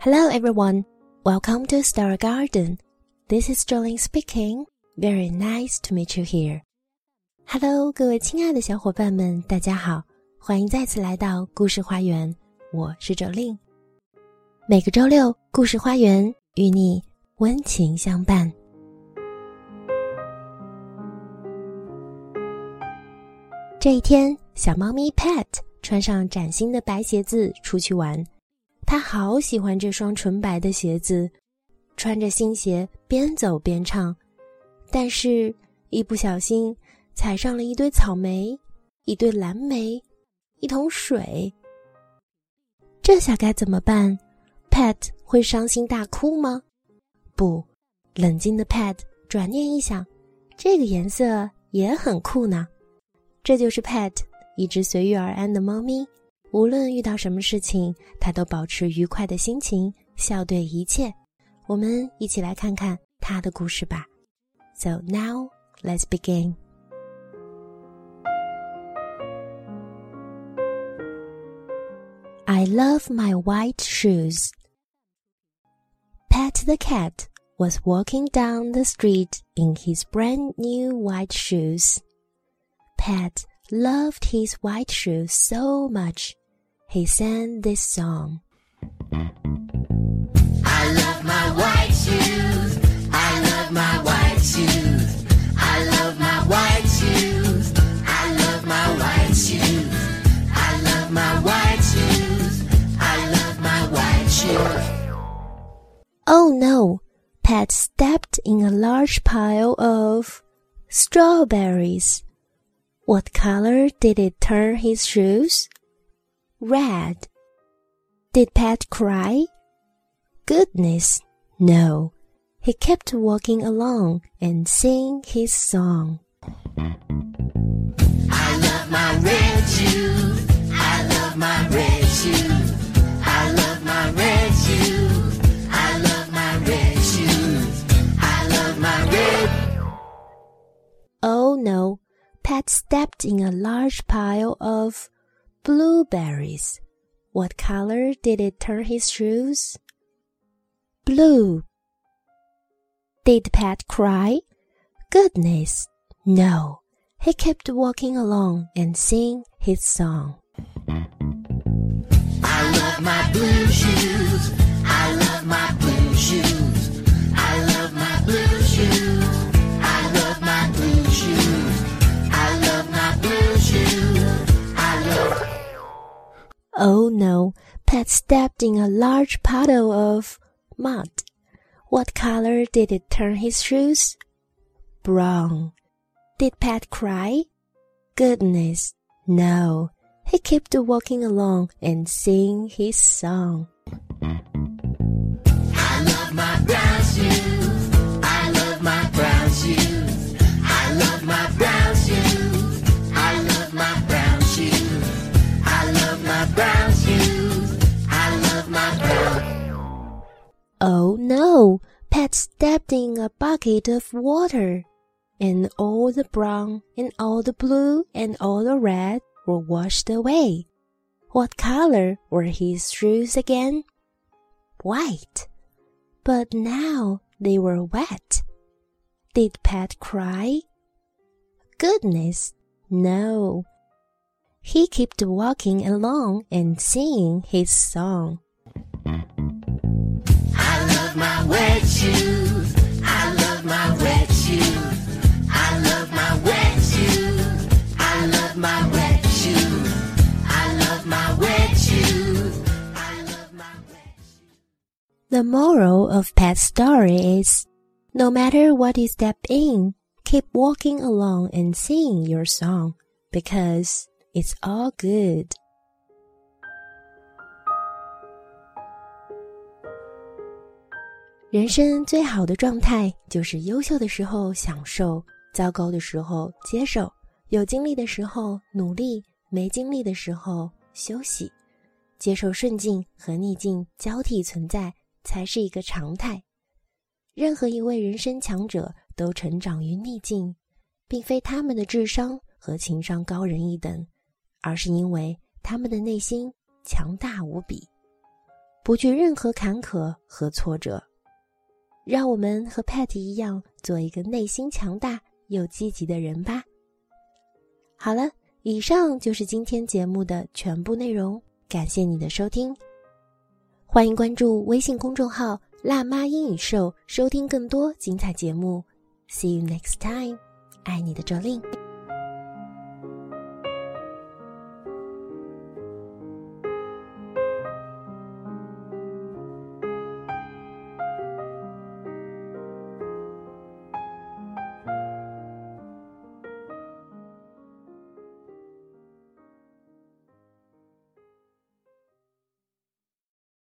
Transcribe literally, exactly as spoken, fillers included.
Hello everyone, welcome to Star Garden. This is Jolene speaking. Very nice to meet you here. Hello, 各位亲爱的小伙伴们，大家好，欢迎再次来到故事花园，我是 Jolene。每个周六，故事花园与你温情相伴。这一天，小猫咪 Pat 穿上崭新的白鞋子出去玩。他好喜欢这双纯白的鞋子，穿着新鞋边走边唱。但是，一不小心踩上了一堆草莓，一堆蓝莓，一桶水。这下该怎么办？ Pat 会伤心大哭吗？不，冷静的 Pat 转念一想，这个颜色也很酷呢。这就是 Pat， 一只随遇而安的猫咪，无论遇到什么事情，它都保持愉快的心情，笑对一切。我们一起来看看它的故事吧。So now, let's begin. I love my white shoes. Pat the cat was walking down the street in his brand new white shoes. Pat loved his white shoes so much, he sang this song. I love my white shoes. I love my white shoes. I love my white shoes. I love my white shoes. I love my white shoes. I love my white shoes. Oh no! Pat stepped in a large pile of strawberries. What color did it turn his shoes? Red. Did Pat cry? Goodness, no. He kept walking along and sing his song. I love my red shoes. I love my red shoes. I love my red shoes. I love my red shoes. I love my red. Oh no. Pat stepped in a large pile of blueberries. What color did it turn his shoes? Blue. Did Pat cry? Goodness, no. He kept walking along and sing his song. I love my blue shoes. I love my blue shoes. I love my blue shoes. I love my blue shoes. I love my blue shoes. I love. Oh no, Pat stepped in a large puddle of mud. What color did it turn his shoes? Brown. Did Pat cry? Goodness, no. He kept walking along and sing his song. I love my brown shoes. I love my brown shoes. I love my brown shoes. I love my brown shoes. I love my brown shoes. I love my brown. Oh no, Pat stepped in a bucket of water, and all the brown and all the blue and all the red were washed away. What color were his shoes again? White. But now they were wet. Did Pat cry? Goodness, no. He kept walking along and singing his song. I love my wet shoes. I love my wet shoes. I love my wet shoes. I love my wet shoes. I love my wet shoes. I love my wet shoes. The moral of Pat's story is, no matter what you step in, keep walking along and singing your song, because it's all good. 人生最好的状态就是优秀的时候享受，糟糕的时候接受，有精力的时候努力，没精力的时候休息。接受顺境和逆境交替存在才是一个常态。任何一位人生强者都成长于逆境，并非他们的智商和情商高人一等，而是因为他们的内心强大无比。 不惧任何坎坷和挫折。让我们和 Pat 一样，做一个内心强大又积极的人吧。好了，以上就是今天节目的全部内容，感谢你的收听。欢迎关注微信公众号辣妈英语秀，收听更多精彩节目。See you next time， 爱你的周令。